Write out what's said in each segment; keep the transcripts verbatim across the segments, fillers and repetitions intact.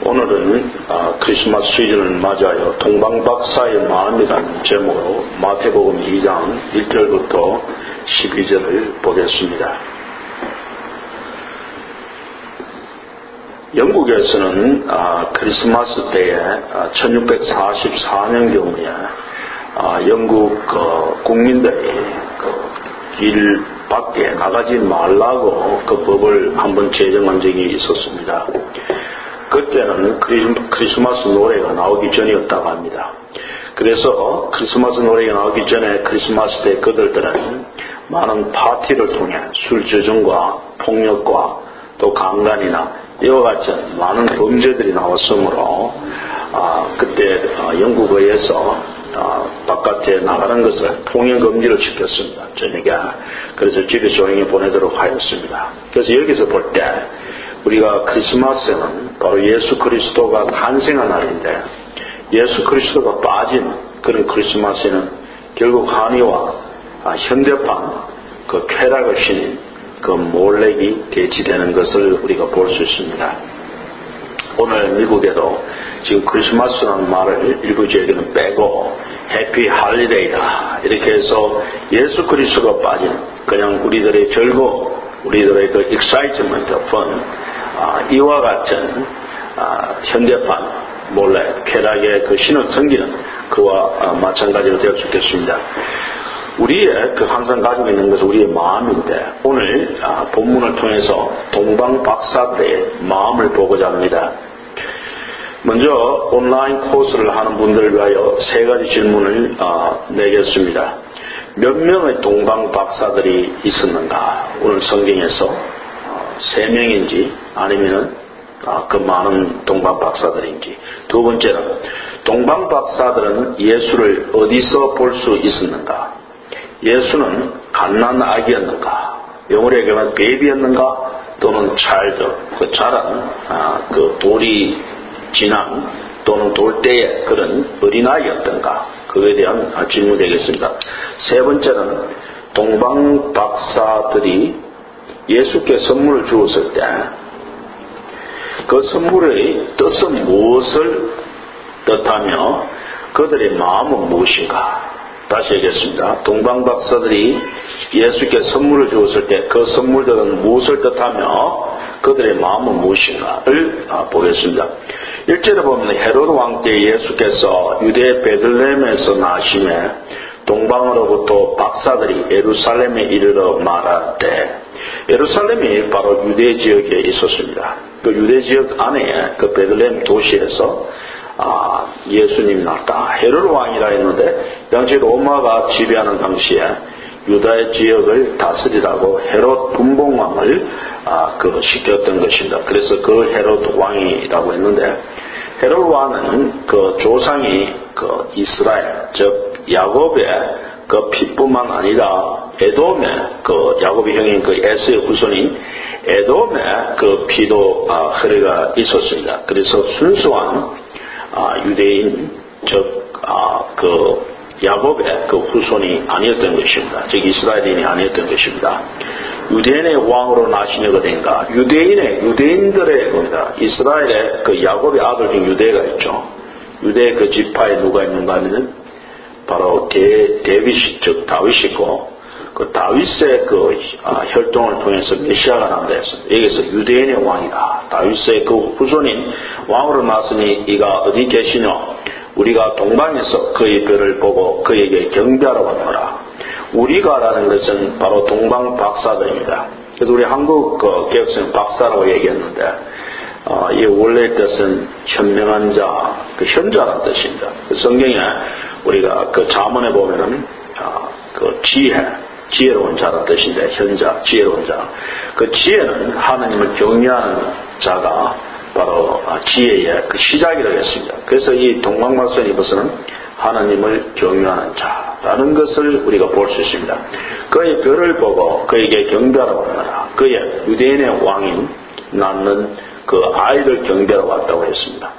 오늘은 아, 크리스마스 시즌을 맞이하여 동방박사의 마음이라는 제목으로 마태복음 이 장 일 절부터 십이 절을 보겠습니다. 영국에서는 아, 크리스마스 때에 아, 천육백사십사 년경에 아, 영국 그, 국민들이 그, 길 밖에 나가지 말라고 그 법을 한번 제정한 적이 있었습니다. 그때는 크리스마스 노래가 나오기 전이었다고 합니다. 그래서 크리스마스 노래가 나오기 전에 크리스마스 때 그들들은 많은 파티를 통해 술 저증과 폭력과 또 강간이나 이와 같은 많은 범죄들이 나왔으므로 아, 그때 아, 영국에서 아, 바깥에 나가는 것을 통행 금지를 시켰습니다. 저녁에. 그래서 집에 조용히 보내도록 하였습니다. 그래서 여기서 볼 때 우리가 크리스마스는 바로 예수 그리스도가 탄생한 날인데 예수 그리스도가 빠진 그런 크리스마스에는 결국 한의와 아, 현대판 그 쾌락을 지닌 그 몰렉이 대치되는 것을 우리가 볼 수 있습니다. 오늘 미국에도 지금 크리스마스라는 말을 일부 지역에는 빼고 해피 할리데이다 이렇게 해서 예수 그리스도가 빠진 그냥 우리들의 즐거움, 우리들의 그 excitement, fun 아, 이와 같은 아, 현대판 몰래 쾌락의 그 신을 섬기는 그와 아, 마찬가지로 될 수 있겠습니다. 우리의 그 항상 가지고 있는 것은 우리의 마음인데 오늘 아, 본문을 통해서 동방 박사들의 마음을 보고자 합니다. 먼저 온라인 코스를 하는 분들을 위하여 세 가지 질문을 아, 내겠습니다. 몇 명의 동방 박사들이 있었는가? 오늘 성경에서 어, 세 명인지 아니면은 아, 그 많은 동방 박사들인지. 두 번째는 동방 박사들은 예수를 어디서 볼 수 있었는가? 예수는 갓난 아기였는가? 영어로 얘기하면 베이비였는가? 또는 차일드, 그 자란 아, 그 돌이 지난 또는 돌대의 그런 어린아이였던가? 그에 대한 질문이 되겠습니다. 세 번째는 동방 박사들이 예수께 선물을 주었을 때 그 선물의 뜻은 무엇을 뜻하며 그들의 마음은 무엇인가? 다시 얘기했습니다. 동방 박사들이 예수께 선물을 주었을 때 그 선물들은 무엇을 뜻하며 그들의 마음은 무엇인가를 보겠습니다. 일 절에 보면 헤로드 왕 때 예수께서 유대 베들레헴에서 나심에 동방으로부터 박사들이 예루살렘에 이르러 말하되 예루살렘이 바로 유대 지역에 있었습니다. 그 유대 지역 안에 그 베들레헴 도시에서 아, 예수님이 났다. 헤로드 왕이라 했는데 당시 로마가 지배하는 당시에 유다의 지역을 다스리라고 헤롯 분봉왕을 아, 그 시켰던 것입니다. 그래서 그 헤롯 왕이라고 했는데 헤롯 왕은 그 조상이 그 이스라엘 즉 야곱의 그 피뿐만 아니라 에돔의 그 야곱의 형인 그 에스의 후손인 에돔의 그 피도 아, 흐르가 있었습니다. 그래서 순수한 아, 유대인 즉 아, 그 야곱의 그 후손이 아니었던 것입니다. 즉 이스라엘인이 아니었던 것입니다. 유대인의 왕으로 나시녀가 된가? 유대인의 유대인들의 겁니다. 이스라엘의 그 야곱의 아들 중 유대가 있죠. 유대의 그 지파에 누가 있는가 하면은 바로 데, 데빗이 즉 다윗이고 그 다윗의 그 아, 혈통을 통해서 메시아가 난다 했습니다. 여기서 유대인의 왕이다. 다윗의 그 후손인 왕으로 났으니 이가 어디 계시냐? 우리가 동방에서 그의 별을 보고 그에게 경배하러 왔노라. 우리가라는 것은 바로 동방 박사들입니다. 그래서 우리 한국 그 개혁생 박사라고 얘기했는데 어, 이 원래 뜻은 현명한 자, 그 현자라는 뜻입니다. 그 성경에 우리가 그 자문에 보면은 어, 그 지혜, 지혜로운 자라는 뜻인데 현자, 지혜로운 자. 그 지혜는 하나님을 경외하는 자가 바로 지혜의 그 시작이라고 했습니다. 그래서 이 동방박사에 입어서는 하나님을 경외하는 자라는 것을 우리가 볼 수 있습니다. 그의 별을 보고 그에게 경배하러 왔노라. 그의 유대인의 왕인 낳는 그 아이를 경배하러 왔다고 했습니다.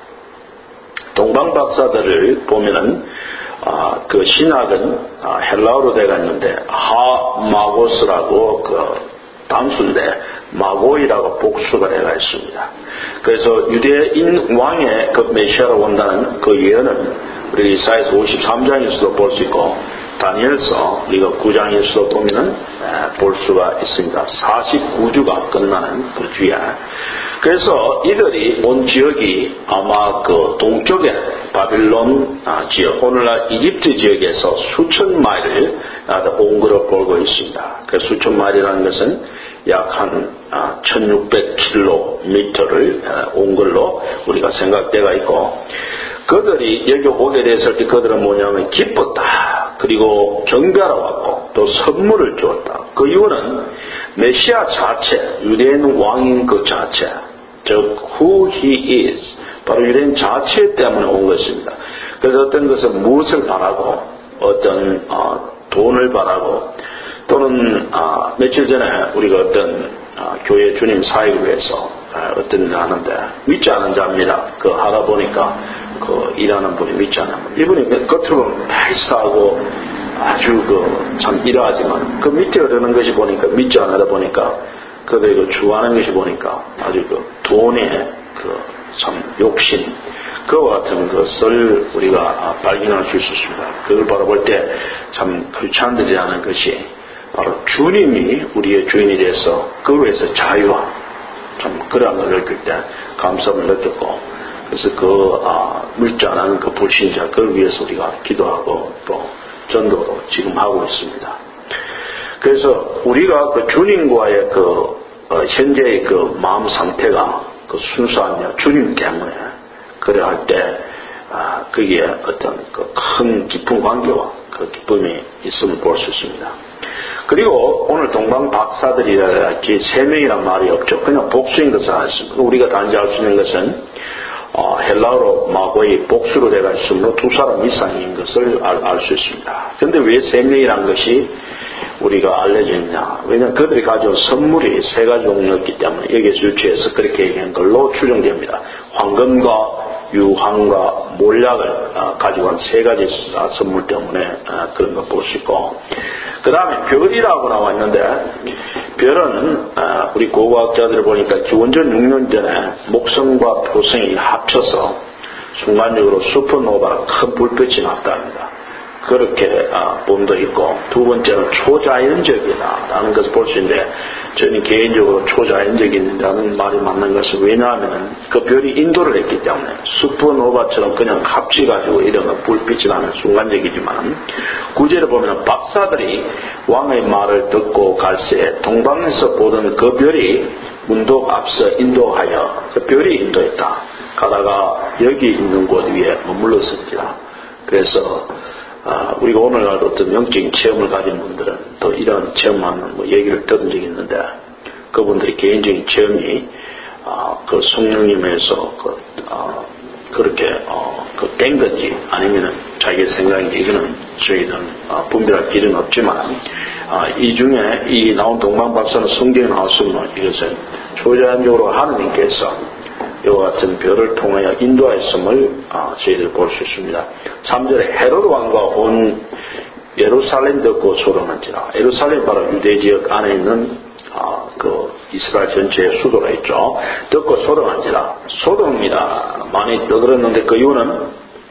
동방박사들을 보면은 아, 그 신학은 아, 헬라어로 되어 있는데 하마고스라고 그 단수인데 마고이라고 복수가 되어 말씀입니다. 그래서 유대인 왕의 그 메시아로 온다는 그 예언은 우리 이사야서 오십삼 장에서도 볼 수 있고 다니엘서 우리가 구 장에서도 보면은 볼 수가 있습니다. 사십구 주가 끝나는 그 주에. 그래서 이들이 온 지역이 아마 그 동쪽에 바빌론 지역, 오늘날 이집트 지역에서 수천 마일을 온 걸로 보고 있습니다. 그 수천 마일이라는 것은 약 한 천육백 킬로미터를 온 걸로 우리가 생각되가 있고, 그들이 여기 오게 됐을 때 그들은 뭐냐면 기뻤다. 그리고 경배하러 왔고 또 선물을 주었다. 그 이유는 메시아 자체, 유대인 왕인 그 자체, 즉 who he is, 바로 유대인 자체 때문에 온 것입니다. 그래서 어떤 것은 무엇을 바라고, 어떤 어, 돈을 바라고, 또는 어, 며칠 전에 우리가 어떤 어, 교회 주님 사역을 위해서 어, 어떤 일을 하는데 믿지 않은 자입니다. 그 하다 보니까 그 일하는 분이 믿지 않는 분, 이분이 겉으로 패스하고 아주 그 참 이러하지만 그 밑에 흐르는 것이 보니까 믿지 않다 보니까 그들이 그 주하는 것이 보니까 아주 그 돈의 그 참 욕심, 그와 같은 것을 우리가 발견할 수 있었습니다. 그걸 바라볼 때 참 귀찮들이 하는 것이 바로 주님이 우리의 주인이 돼서 그로 해서 자유와 참 그러한 걸 느낄 때 감사함을 느꼈고, 그래서 그 아, 믿지 않는 그 불신자 그를 위해서 우리가 기도하고 또 전도도 지금 하고 있습니다. 그래서 우리가 그 주님과의 그 어, 현재의 그 마음 상태가 그 순수하며 주님 때문에 그래 할 때 아, 그게 어떤 그 큰 깊은 관계와 그 기쁨이 있음을 볼 수 있습니다. 그리고 오늘 동방 박사들이랄지 세 명이란 말이 없죠. 그냥 복수인 것을 알았습니다. 우리가 단지 알 수 있는 것은 어, 헬라어로 마고의 복수로 되어 있으므로 두 사람 이상인 것을 알 수 있습니다. 그런데 왜 세 명이라는 것이 우리가 알려져 있냐? 왜냐하면 그들이 가져온 선물이 세 가지 종류였기 때문에 여기에서 유추해서 그렇게 얘기한 걸로 추정됩니다. 황금과 유황과 몰약을 어, 가지고 한 세 가지 선물 때문에 어, 그런 걸 볼 수 있고, 그 다음에 별이라고 나와 있는데 별은 어, 우리 고고학자들을 보니까 기원전 육 년 전에 목성과 토성이 합쳐서 순간적으로 슈퍼노바라 큰 불빛이 났답니다. 그렇게 아, 본도 있고, 두 번째는 초자연적이다라는 것을 볼 수 있는데, 저는 개인적으로 초자연적이라는 말이 맞는 것은 왜냐하면 그 별이 인도를 했기 때문에 슈퍼노바처럼 그냥 합치가지고 이런 불빛이 나는 순간적이지만, 구절에 보면 박사들이 왕의 말을 듣고 갈새 동방에서 보던 그 별이 문독 앞서 인도하여, 그 별이 인도했다. 가다가 여기 있는 곳 위에 머물렀습니다. 그래서 아, 우리가 오늘날 어떤 영적인 체험을 가진 분들은 또 이런 체험하는 뭐 얘기를 들은 적이 있는데, 그분들의 개인적인 체험이 아, 그 성령님에서 그, 아, 그렇게 어, 그 된 건지 아니면은 자기의 생각인지 이거는 저희는 아, 분별할 길은 없지만 아, 이 중에 이 나온 동방박사는 성경에 나왔으면 이것은 초자연적으로 하느님께서 이와 같은 별을 통하여 인도하였음을 아, 저희들 볼 수 있습니다. 삼 절에 헤롯 왕과 온 예루살렘 듣고 소동한지라. 예루살렘 바로 유대 지역 안에 있는 아, 그 이스라엘 전체의 수도가 있죠. 듣고 소동한지라. 소동입니다. 많이 떠들었는데 그 이유는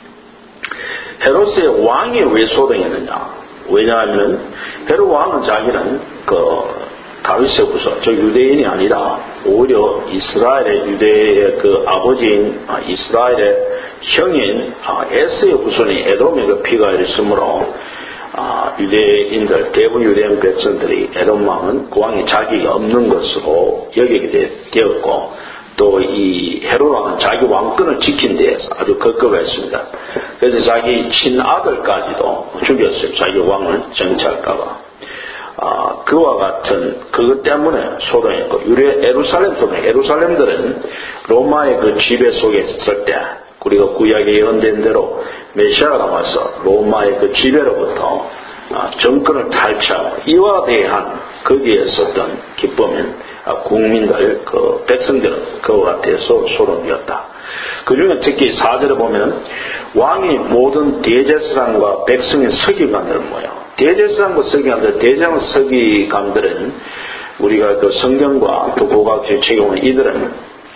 헤롯의 왕이 왜 소동했느냐. 왜냐하면 헤롯 왕은 자기는 그 다윗의 후손, 저 유대인이 아니라 오히려 이스라엘의 유대의 그 아버지인 아, 이스라엘의 형인 아, 에스의 후손이 에돔의 그 피가 있으므로 아, 유대인들, 대부분 유대인 백성들이 에돔 왕은 그 왕이 자기가 없는 것으로 여기게 되었고, 또 이 헤롯 왕은 자기 왕권을 지킨 데에서 아주 급급했습니다. 그래서 자기 친아들까지도 죽였어요. 자기 왕을 정치할까봐. 아, 그와 같은 그것 때문에 소동했고, 유래 예루살렘 소동. 예루살렘들은 로마의 그 지배 속에 있을 때 우리가 구약에 예언된 대로 메시아가 나와서 로마의 그 지배로부터 아, 정권을 탈취하고 이와 대한 거기에 있었던 기쁨인 아, 국민들, 그 백성들은 그와 같아서 소동이었다. 그 중에 특히 사 절에 보면 왕이 모든 대제사장과 백성의 서기관들을 모여. 대제사장과 서기관들, 대제사장 서기관들은 우리가 그 성경과 또 고고학적 책에 보면 이들은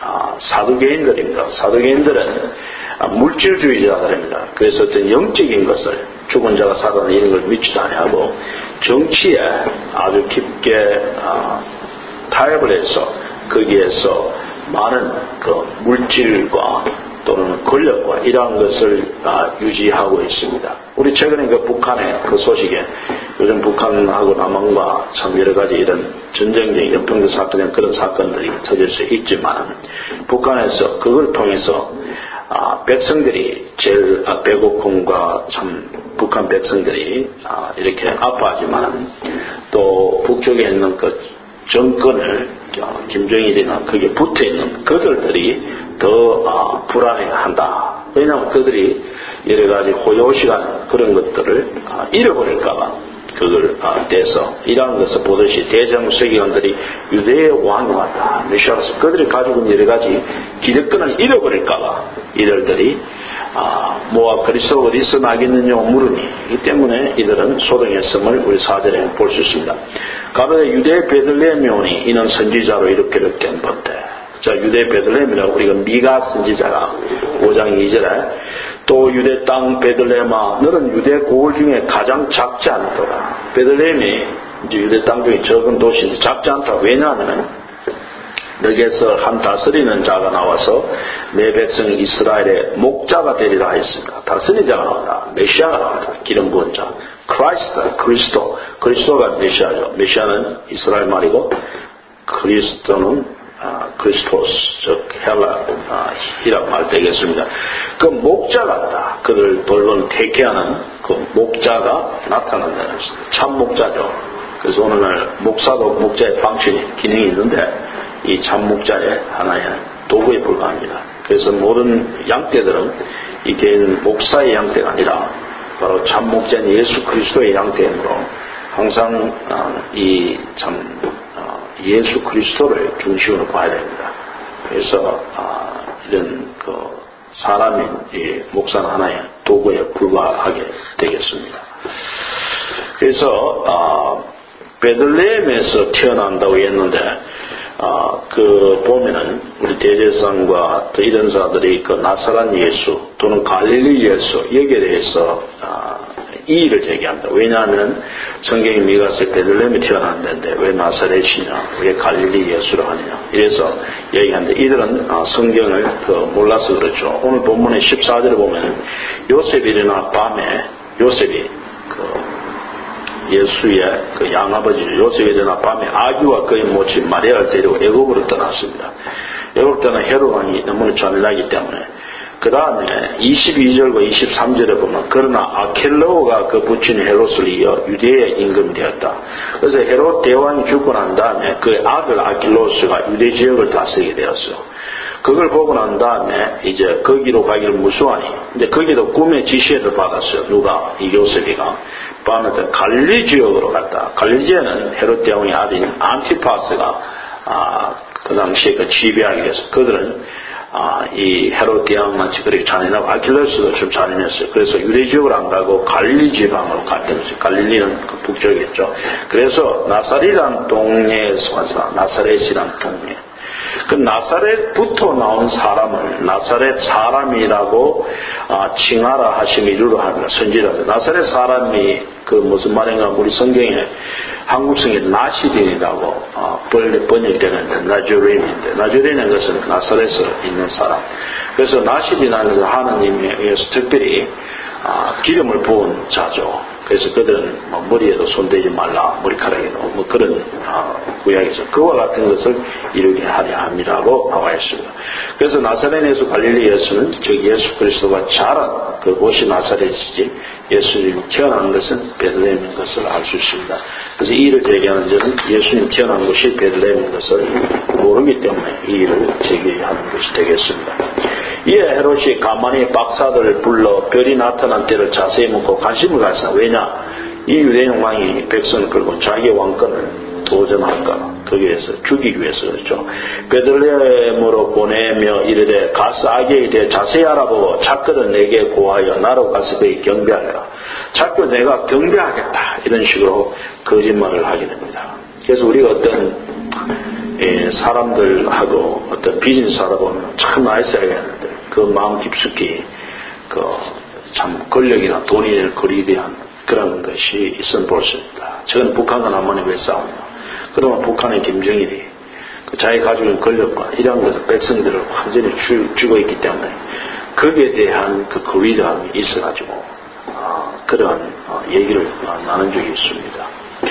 아, 사두개인들입니다. 사두개인들은 아, 물질주의자들입니다. 그래서 어떤 영적인 것을 죽은 자가 살아나 이런 걸 믿지도 아니하고 정치에 아주 깊게 아, 타협을 해서 거기에서 많은 그 물질과 또는 권력과 이러한 것을 아, 유지하고 있습니다. 우리 최근에 그 북한의 그 소식에 요즘 북한하고 남한과 참 여러 가지 이런 전쟁적인 연평도 사건의 그런 사건들이 터질 수 있지만 북한에서 그걸 통해서 아, 백성들이 제일 아, 배고픔과 참 북한 백성들이 아, 이렇게 아파하지만 또 북쪽에 있는 그 정권을 어, 김정일이나 거기에 붙어있는 그들들이 더 아, 불안해한다. 왜냐하면 그들이 여러가지 호요시간 그런 것들을 아, 잃어버릴까봐 그걸 아, 떼서 이러한 것을 보듯이 대정세기관들이 유대의 왕이 왔다. 메시아로서 그들이 가지고 있는 여러가지 기득권을 잃어버릴까봐 이들들이 아, 모아 그리스도 어디서 나겠느냐 물으니 이 때문에 이들은 소동의 성을 우리 사절에 볼 수 있습니다. 가로되 유대 베들레헴에 오니 이는 선지자로 이렇게 된 번데. 자, 유대 베들레헴이라고 우리가 미가 선지자가 오 장 이 절에 또 유대 땅 베들레헴아 너는 유대 고을 중에 가장 작지 않더라. 베들레헴이 이제 유대 땅 중에 적은 도시인데 작지 않다. 왜냐하면 너에게서 한 다스리는 자가 나와서 내 백성 이스라엘의 목자가 되리라 했습니다. 다스리는 자가 나온다. 메시아가 나온다. 기름 부은 자. 크라이스트, 그리스도. 그리스도가 메시아죠. 메시아는 이스라엘 말이고 그리스도는 아, 그리스토스, 즉 헬라, 아, 히랍 말 되겠습니다. 그 목자 같다. 그를 돌보는 대케하는 그 목자가 나타난다는 것입니다. 참 목자죠. 그래서 오늘날 목사도 목자의 방식이 기능이 있는데 이 참 목자의 하나의 도구에 불과합니다. 그래서 모든 양떼들은 이 개인 목사의 양떼가 아니라 바로 참 목자인 예수 그리스도의 양떼이므로 항상 이 참 예수 그리스도를 중심으로 봐야 됩니다. 그래서 이런 그 사람인 이 목사는 하나의 도구에 불과하게 되겠습니다. 그래서 베들레헴에서 태어난다고 했는데 아, 그, 보면은, 우리 대제사장과 또 이런 사람들이 그 나사렛 예수, 또는 갈릴리 예수, 여기에 대해서, 아, 이의를 제기합니다. 왜냐하면, 성경이 미가서 베들레헴에 태어났는데, 왜 나사렛이냐, 왜 갈릴리 예수를 하느냐, 이래서 얘기하는데, 이들은 아, 성경을 그 몰라서 그렇죠. 오늘 본문의 십사 절에 보면, 요셉이 일어나 밤에, 요셉이, 그, 예수의 그 양아버지 요셉이 일어나 밤에 아기와 그의 모친 마리아를 데리고 애굽으로 떠났습니다. 애굽 떠난 헤롯 왕이 너무나 잔인하기 때문에 그 다음에 이십이 절과 이십삼 절에 보면 그러나 아켈로가 그 부친 헤롯을 이어 유대의 임금이 되었다. 그래서 헤롯 대왕이 죽고 난 다음에 그의 아들 아킬로스가 유대 지역을 다스리게 되었어요. 그걸 보고 난 다음에 이제 거기로 가기를 무수하니 이제 거기도 꿈의 지시를 받았어요. 누가? 이 요셉이가 밤에 갈릴리 지역으로 갔다. 갈릴리 지역은 헤롯 대왕의 아들인 안티파스가 아, 그 당시에 그 지배하게 돼서 그들은 아, 이 헤롯 대왕만치 그렇게 잔인하고 아킬레스도 좀 잔인했어요. 그래서 유대 지역으로 안 가고 갈릴리 지방으로 갔다는 거죠. 갈릴리는 그 북쪽이겠죠. 그래서 나사렛이란 동네에서 와서 나사렛이란 동네. 그 나사렛부터 나온 사람을 나사렛 사람이라고 아, 칭하라 하시면 이루로 합니다. 선지라서 나사렛 사람이 그 무슨 말인가 우리 성경에 한국성에 나시딘이라고 아, 번역이 되는데 나주레인인데 나주레인은 것은 나사렛에 있는 사람. 그래서 나시딘하는 하나님에 의해서 특별히 아, 기름을 부은 자죠. 그래서 그들은 뭐 머리에도 손대지 말라 머리카락에도 뭐 그런 아, 구약에서 그와 같은 것을 이루게 하려 함이라고 나와 있습니다. 그래서 나사렛에서 갈릴리 예수는 즉 예수 그리스도가 자란 그곳이 나사렛이지 예수님이 태어난 것은 베들레헴인 것을 알 수 있습니다. 그래서 이 일을 제기하는 자는 예수님 태어난 곳이 베들레헴인 것을 모르기 때문에 이 일을 제기하는 것이 되겠습니다. 이에 헤롯이 가만히 박사들을 불러 별이 나타난 때를 자세히 묻고 관심을 가졌다. 왜냐? 이 유대인 왕이 백성을 끌고 자기 왕권을 도전할까? 거기에 위해서 죽이기 위해서 그렇죠. 베들레헴으로 보내며 이르되 가서 아기에 대해 자세히 알아보고 작거든 내게 고하여 나로 가서 그에게 경배하라. 자꾸 내가 경배하겠다 이런 식으로 거짓말을 하게 됩니다. 그래서 우리가 어떤 예, 사람들하고 어떤 비즈니스하다 보면 참 나이스하겠는데 그 마음 깊숙이 그 참 권력이나 돈이 거리대한 그런 것이 있으면 볼 수 있다. 저는 북한과 남한이 왜 싸우냐. 그러면 북한의 김정일이 그 자기 가지고 있는 권력과 이러한 것을 백성들을 완전히 주, 주고 있기 때문에 거기에 대한 그 거리감이 있어가지고 어, 그러한 어, 얘기를 어, 나눈 적이 있습니다.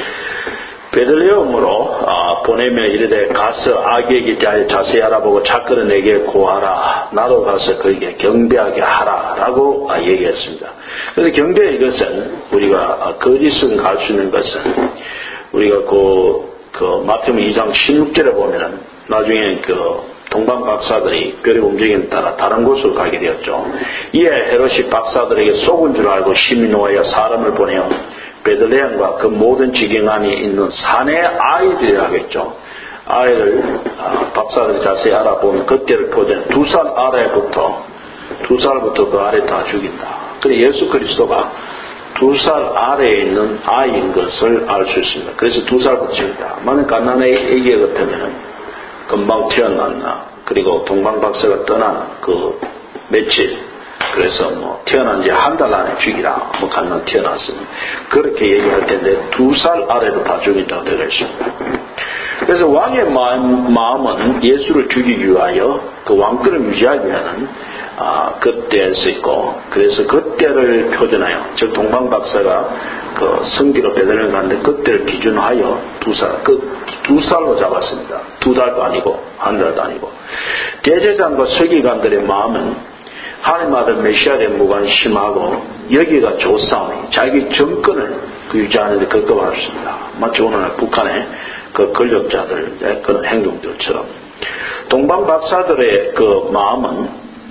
베들레헴으로 어, 보내며 이르되 가서 아기에게 자세히 알아보고 작거는 내게 고하라. 나도 가서 그에게 경배하게 하라 라고 어, 얘기했습니다. 그래서 경배 이것은 우리가 어, 거짓은 갈 수 있는 것은 우리가 그, 그 마태복음 이 장 십육 절에 보면은 나중에 그 동방 박사들이 별의 움직임에 따라 다른 곳으로 가게 되었죠. 이에 헤롯이 박사들에게 속은 줄 알고 심히 노하여 사람을 보내어 베들레헴과 그 모든 지경 안에 있는 산의 아이들이라 하겠죠. 아이를 아, 박사들이 자세히 알아보면 그때를 포전 두 살 아래부터 두 살부터 그 아래 다 죽인다. 그래 예수 그리스도가 두 살 아래에 있는 아이인 것을 알 수 있습니다. 그래서 두 살부터 죽인다. 만약 갓난아기 애기 같으면은 금방 태어났나 그리고 동방 박사가 떠난 그 며칠 그래서 뭐 태어난 지 한 달 안에 죽이라 뭐 갓난 태어났으면 그렇게 얘기할 텐데 두 살 아래로 다 죽인다고 되어 있습니다. 그래서 왕의 마음, 마음은 예수를 죽이기 위하여 그 왕권을 유지하기 위한 아, 그때에서 있고 그래서 그때를 표준하여 즉 동방 박사가 그 성기로 베들레헴 갔는데 그때를 기준하여 두 살, 그 두 살로 잡았습니다. 두 달도 아니고 한 달도 아니고 대제사장과 서기관들의 마음은 하나님 아들 메시아에 무관심하고 여기가 조상이 자기 정권을 유지하는 데 급급했습니다. 마치 오늘 북한의 그 권력자들의 그런 행동들처럼 동방 박사들의 그 마음은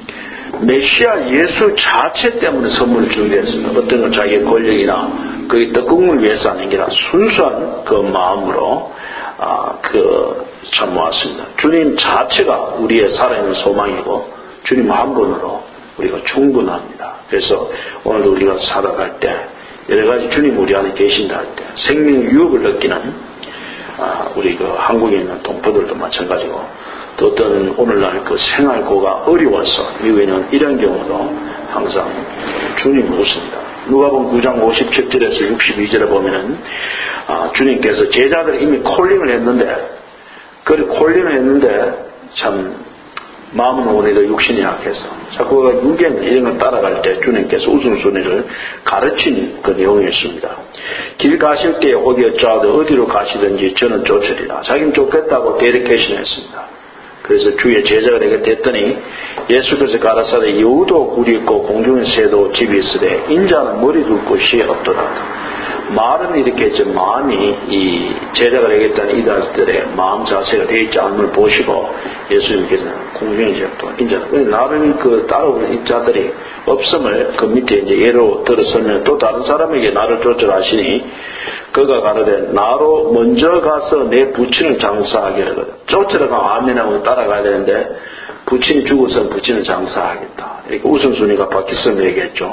메시아 예수 자체 때문에 선물을 주게 됐습니다. 어떤 건 자기의 권력이나 그 떡국을 위해서 하는 게 아니라 순수한 그 마음으로 아, 그 참모았습니다. 주님 자체가 우리의 살아있는 소망이고 주님 한 분으로 우리가 충분합니다. 그래서 오늘도 우리가 살아갈 때 여러 가지 주님 우리 안에 계신다 할 때 생명 유혹을 느끼는 아, 우리 그 한국에 있는 동포들도 마찬가지고 또 어떤 오늘날 그 생활고가 어려워서 미국에는 이런 경우도 항상 주님 오십니다. 누가복음 구 장 오십칠 절에서 육십이 절에 보면은 아, 주님께서 제자들이 이미 콜링을 했는데 그 콜링을 했는데 참 마음은 오히려 육신이 약해서 자꾸 유견 이런 걸 따라갈 때 주님께서 우선순위를 가르친 그 내용이 있습니다. 길 가실 때 혹이 어쩌하든 어디로 가시든지 저는 쫓으리라. 자기는 쫓겠다고 데리케이션 했습니다. 그래서 주의 제자가 되게 됐더니 예수께서 가라사대 여우도 굴이 있고 공중에 새도 집이 있으되 인자는 머리 둘 곳이 없더라. 말은 이렇게 했죠. 마음이 이 제자가 되겠다는 이들의 마음 자세가 되어 있지 않음을 보시고 예수님께서는 공중에 제도 인자는 나를 그 따라오는 이 자들이 없음을 그 밑에 이제 예로 들어서면 또 다른 사람에게 나를 쫓으라 하시니 그가 가로되 나로 먼저 가서 내 부친을 장사하게 하거든. 쫓으라가 아멘하고 따라가야 되는데 부친이 죽어서 부친을 장사하겠다. 이렇게 우선순위가 바뀌었으면 얘기했죠.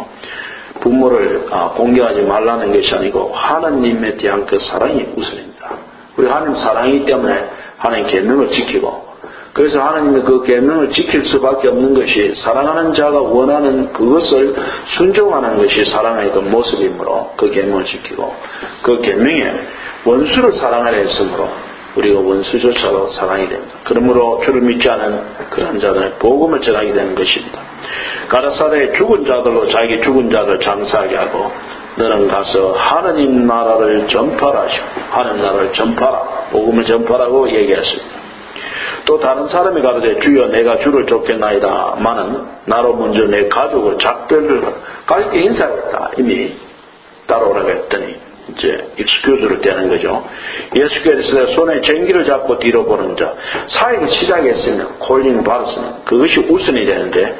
부모를 공경하지 말라는 것이 아니고 하나님에 대한 그 사랑이 우선입니다. 우리 하나님 사랑이기 때문에 하나님 계명을 지키고 그래서 하나님의 그 계명을 지킬 수밖에 없는 것이 사랑하는 자가 원하는 그것을 순종하는 것이 사랑의 그 모습이므로 그 계명을 지키고 그 계명에 원수를 사랑하려 했으므로 우리가 원수조차도 사랑이 됩니다. 그러므로 주를 믿지 않은 그런 자들은 복음을 전하게 되는 것입니다. 가라사대 죽은 자들로 자기 죽은 자들 장사하게 하고 너는 가서 하나님 나라를 전파라 하시고 하나님 나라를 전파라 복음을 전파라고 얘기했습니다. 또 다른 사람이 가로되 주여 내가 주를 쫓겠나이다 마는 나로 먼저 내 가족을 작별을 가족께 인사했다 이미 따라오라고 했더니 이제 익스큐즈를 떼는 거죠. 예수께서 손에 쟁기를 잡고 뒤로 보는 자 사역을 시작했으면 콜링을 받았으면 그것이 우선이 되는데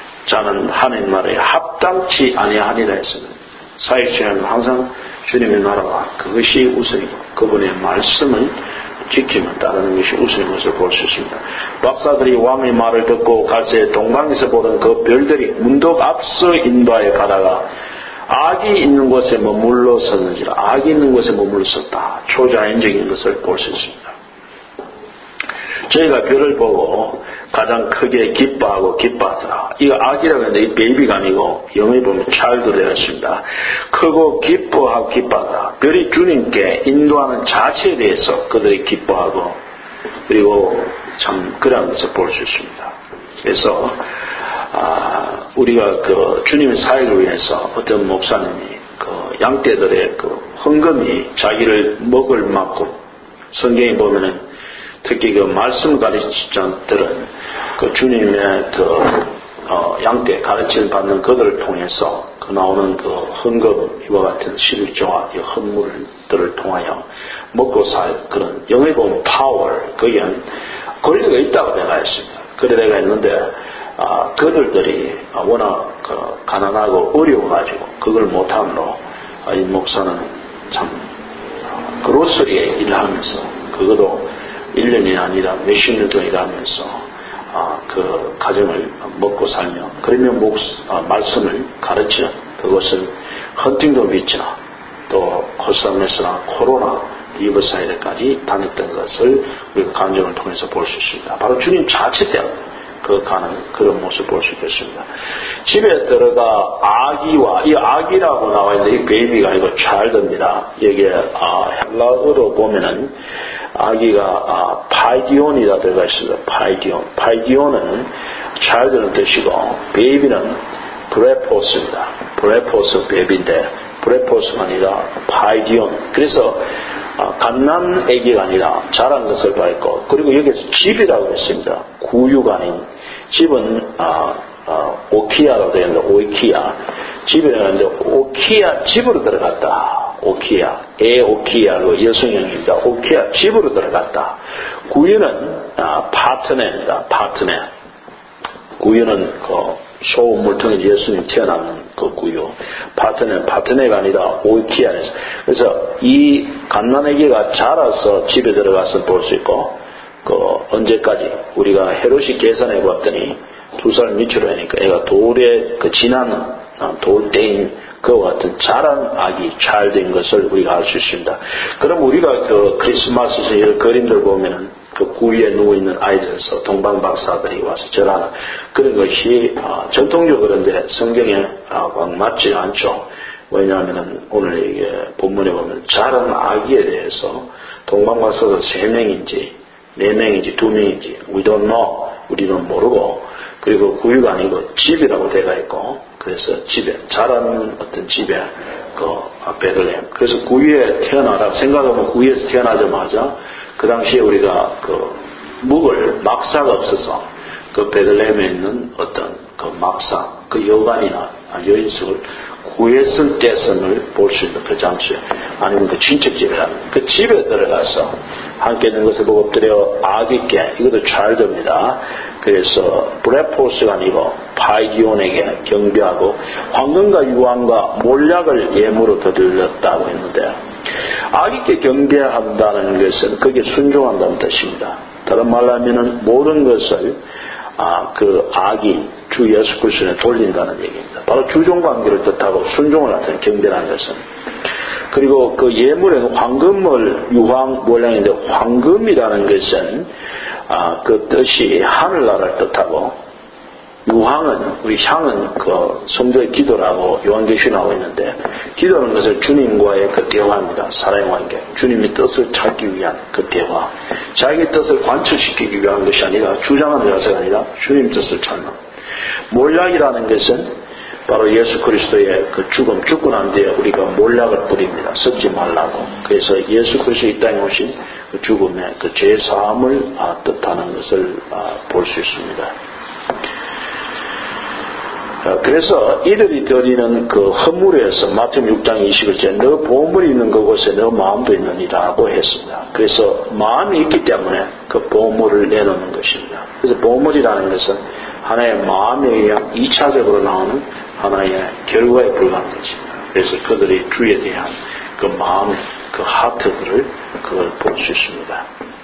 자는 하나님 나라에 합당치 아니하니라 했습니다. 사역 시간은 항상 주님의 나라와 그것이 우선이고 그분의 말씀을 지키면 따르는 것이 우선인 것을 볼 수 있습니다. 박사들이 왕의 말을 듣고 갈새 동방에서 보던 그 별들이 문득 앞서 인도하여 가다가 악이 있는 곳에 머물러 섰는지라. 악이 있는 곳에 머물러 섰다. 초자연적인 것을 볼 수 있습니다. 저희가 별을 보고 가장 크게 기뻐하고 기뻐하더라. 이거 아기라고 하는데 이 베이비가 아니고 영어에 보면 child로 되어 있습니다. 크고 기뻐하고 기뻐하더라. 별이 주님께 인도하는 자체에 대해서 그들이 기뻐하고 그리고 참 그런 것을 볼 수 있습니다. 그래서 아, 우리가 그 주님의 사역을 위해서 어떤 목사님이 그 양떼들의 그 헌금이 자기를 먹을 만큼 성경에 보면은 특히 그 말씀 가르치자들은 그 주님의 그 어, 양떼 가르침을 받는 그들을 통해서 그 나오는 그 헌금 이와 같은 십일조와 이 헌물들을 통하여 먹고 살 그런 영어에 보면 파워 거기엔 권리가 있다고 내가 했습니다. 그래 내가 했는데 아, 그들들이 워낙 그 가난하고 어려워가지고 그걸 못함으로 아, 이 목사는 참 그로스리에 일하면서 그것도 일 년이 아니라 몇십 년 동안 일하면서 아, 그 가정을 먹고 살며 그러며 목, 아, 말씀을 가르치는 그것을 헌팅도 믿지나 또 코스타메스나 코로나 리버사이드까지 다녔던 것을 우리가 간증을 통해서 볼 수 있습니다. 바로 주님 자체 때문에 그 가는 그런 모습을 볼 수 있겠습니다. 집에 들어가 아기와 이 아기라고 나와 있는데 이 베이비가 아니고 child입니다. 여기에 아, 헬라어로 보면은 아기가 아, 파이디온이라 들어가 있습니다. 파이디온. 파이디온은 child는 뜻이고 베이비는 브레포스입니다. 브레포스 베이비인데 브레포스가 아니라 파이디온. 그래서 아, 갓난 아기가 아니라 자란 것을 밝고 그리고 여기서 집이라고 했습니다. 구유가 아닌 집은 아, 아, 오키아로 되어 있는데 오이키아 집이라고 하는데 오키아 집으로 들어갔다. 오키아 에 오키아로 여성형입니다. 오키아 집으로 들어갔다. 구유는 아, 파트네입니다. 파트네 구유는 그 소음 물통에 예수님 태어나는 그 구유. 파트네, 파트네가 아니라 오이키아에서. 그래서 이 갓난아기가 자라서 집에 들어가서 볼 수 있고, 그 언제까지 우리가 헤롯이 계산해 봤더니 두 살 밑으로 하니까 애가 돌에 그 지난 돌대인 그와 같은 자란 아기, child인 것을 우리가 알 수 있습니다. 그럼 우리가 그 크리스마스에서 이런 그림들 보면은 그 구위에 누워있는 아이들에서 동방박사들이 와서 절하는 그런 것이 아, 전통적으로 그런데 성경에 아, 맞지 않죠. 왜냐하면 오늘 이게 본문에 보면 자란 아기에 대해서 동방박사들 세 명인지 네 명인지 두 명인지 we don't know 우리는 모르고 그리고 구유가 아니고 집이라고 되어 있고 그래서 집에 자란 어떤 집에 그 베들레헴 그래서 구유에 태어나라 생각하면 구유에서 태어나자마자 그 당시에 우리가 그 묵을 막사가 없어서 그 베들레헴에 있는 어떤 그 막사 그 여관이나 여인숙을 구했을 때선을 볼 수 있는 그 장소에 아니면 그 친척집이라는 그 집에 들어가서 함께 있는 것을 보고 엎드려 아기께 이것도 child입니다. 그래서 브레포스가 아니고 파이디온에게 경배하고 황금과 유황과 몰약을 예물로 드렸다고 했는데 아기께 경배한다는 것은 그게 순종한다는 뜻입니다. 다른 말로 하면은 모든 것을 아, 그 아기 주 예수 그리스도에 돌린다는 얘기입니다. 바로 주종관계를 뜻하고 순종을 나타내는 경배라는 것은 그리고 그 예물에는 황금을 유황 몰량인데 황금이라는 것은 아, 그 뜻이 하늘나라를 뜻하고 유황은 우리 향은 그 성도의 기도라고 요한계시에 나와 있는데 기도는 것을 주님과의 그 대화입니다. 사랑의 관계. 주님의 뜻을 찾기 위한 그 대화. 자기 뜻을 관철시키기 위한 것이 아니라 주장하는 자세가 아니라 주님 뜻을 찾는. 몰약이라는 것은 바로 예수 그리스도의 그 죽음, 죽고 난 뒤에 우리가 몰약을 뿌립니다. 썩지 말라고. 그래서 예수 그리스도 이 땅에 오신 그 죽음의 그 죄사함을 아, 뜻하는 것을 아, 볼 수 있습니다. 그래서 이들이 드리는 그 헌물에서 마태복음 육 장 이십 절에 너 보물이 있는 그곳에 너 마음도 있느니라고 했습니다. 그래서 마음이 있기 때문에 그 보물을 내놓는 것입니다. 그래서 보물이라는 것은 하나의 마음에 의한 이 차적으로 나오는 하나의 결과에 불과한 것입니다. 그래서 그들이 주에 대한 그 마음의 그 하트들을 그걸 볼 수 있습니다.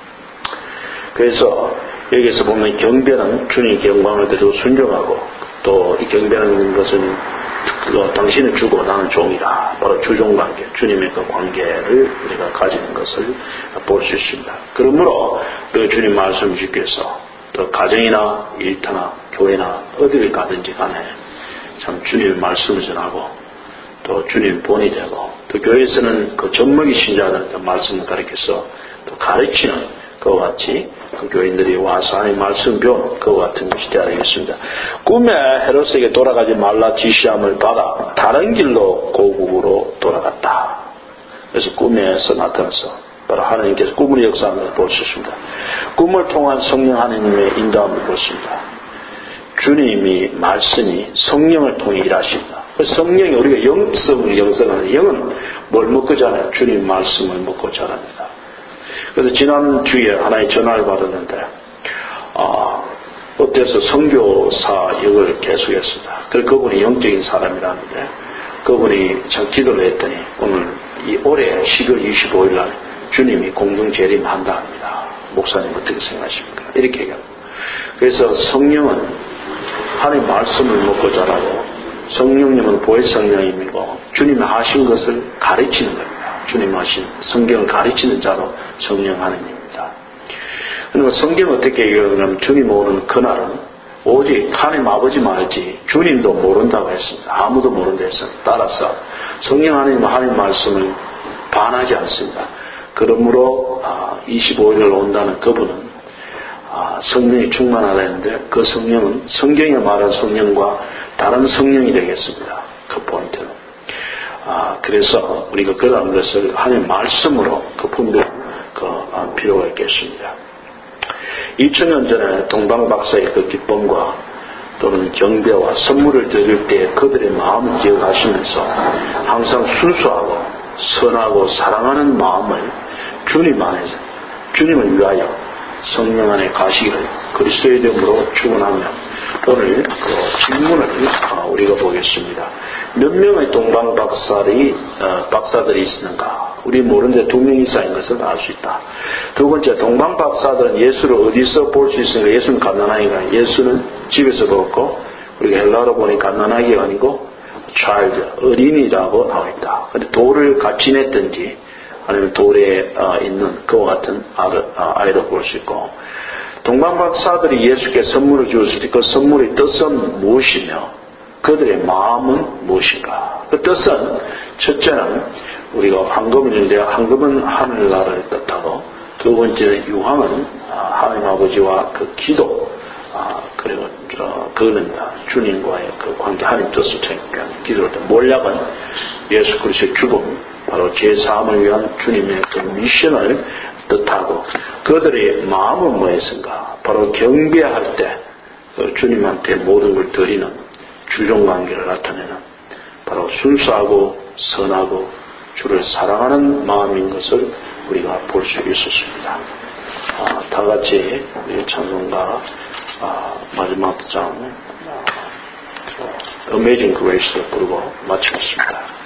그래서 여기서 보면 경배는 주님의 영광을 드리고 순종하고 또 이 경배하는 것은 그거 당신은 주고 나는 종이다. 바로 주종관계, 주님의 그 관계를 우리가 가지는 것을 볼 수 있습니다. 그러므로 우리가 주님 말씀을 지키기 위해서 또 가정이나 일터나 교회나 어디를 가든지 간에 참 주님의 말씀을 전하고 또 주님 본이 되고 또 교회에서는 그 젖먹이 신자들한테 말씀을 가르쳐서 또 가르치는 그와 같이 그 교인들이 와서 하나님 말씀 배우는 그와 같은 것이 되어야 되겠습니다. 꿈에 헤롯에게 돌아가지 말라 지시함을 받아 다른 길로 고국으로 돌아갔다. 그래서 꿈에서 나타나서 바로 하나님께서 꿈을 역사하는 것을 볼 수 있습니다. 꿈을 통한 성령 하나님의 인도함을 보십니다. 주님이 말씀이 성령을 통해 일하십니다. 성령이 우리가 영성을 영성하는 영은 뭘 먹고 자라요? 주님 말씀을 먹고 자랍니다. 그래서 지난 주에 하나의 전화를 받았는데 어, 어때서 선교사 역을 계속했습니다. 그래서 그분이 영적인 사람이라는데 그분이 참 기도를 했더니 오늘 이 올해 십이월 이십오일 날 주님이 공동 재림한다 합니다. 목사님 어떻게 생각하십니까? 이렇게 얘기합니다. 그래서 성령은 하나님 말씀을 먹고 자라고 성령님은 보혜 성령님이고 주님이 하신 것을 가르치는 겁니다. 주님 하신 성경을 가르치는 자로 성령 하나님입니다. 그리고 성경은 어떻게 얘기하냐면 주님 오는 그날은 오직 하나님 아버지만 알지 주님도 모른다고 했습니다. 아무도 모른다 했습니다. 따라서 성령 하나님은 하나님 말씀을 반하지 않습니다. 그러므로 이십오일을 온다는 그분은 성령이 충만하다 했는데 그 성령은 성경에 말한 성령과 다른 성령이 되겠습니다. 그 포인트는. 아, 그래서 우리가 그런 것을 하나님 말씀으로 그 분별, 그, 아, 필요가 있겠습니다. 이천 년 전에 동방 박사의 그 기쁨과 또는 경배와 선물을 드릴 때 그들의 마음을 기억하시면서 항상 순수하고 선하고 사랑하는 마음을 주님 안에서, 주님을 위하여 성령 안에 가시기를 그리스도의 이름으로 축원하며 오늘 그 질문을 우리가 보겠습니다. 몇 명의 동방 박사들이 어, 박사들이 있는가? 우리 모르는데 두 명 이상인 것을 알 수 있다. 두 번째, 동방 박사들은 예수를 어디서 볼 수 있으니까 예수는 갓난아기가 예수는 집에서 보고 우리가 헬라어로 보니 갓난아기가 아니고 child 어린이라고 나와 있다. 근데 돌을 같이 냈든지 아니면 돌에 어, 있는 그와 같은 아를, 어, 아이를 볼 수 있고 동방 박사들이 예수께 선물을 주었을 때 그 선물의 뜻은 무엇이며 그들의 마음은 무엇인가? 그 뜻은 첫째는 우리가 황금을 주는데 황금은 하늘나라를 뜻하고 두 번째는 유황은 하나님 아버지와 그 기도 그리고 그거는 주님과의 그 관계 하나님 뜻을 생각하는 기도를 때 몰약은 예수 그리스도의 죽음 바로 제사함을 위한 주님의 그 미션을 뜻하고 그들의 마음은 뭐였는가? 바로 경배할 때 주님한테 모든 걸 드리는 주종관계를 나타내는 바로 순수하고 선하고 주를 사랑하는 마음인 것을 우리가 볼 수 있었습니다. 아, 다 같이 우리 찬송가 아, 마지막 장 아, Amazing Grace를 부르고 마치겠습니다.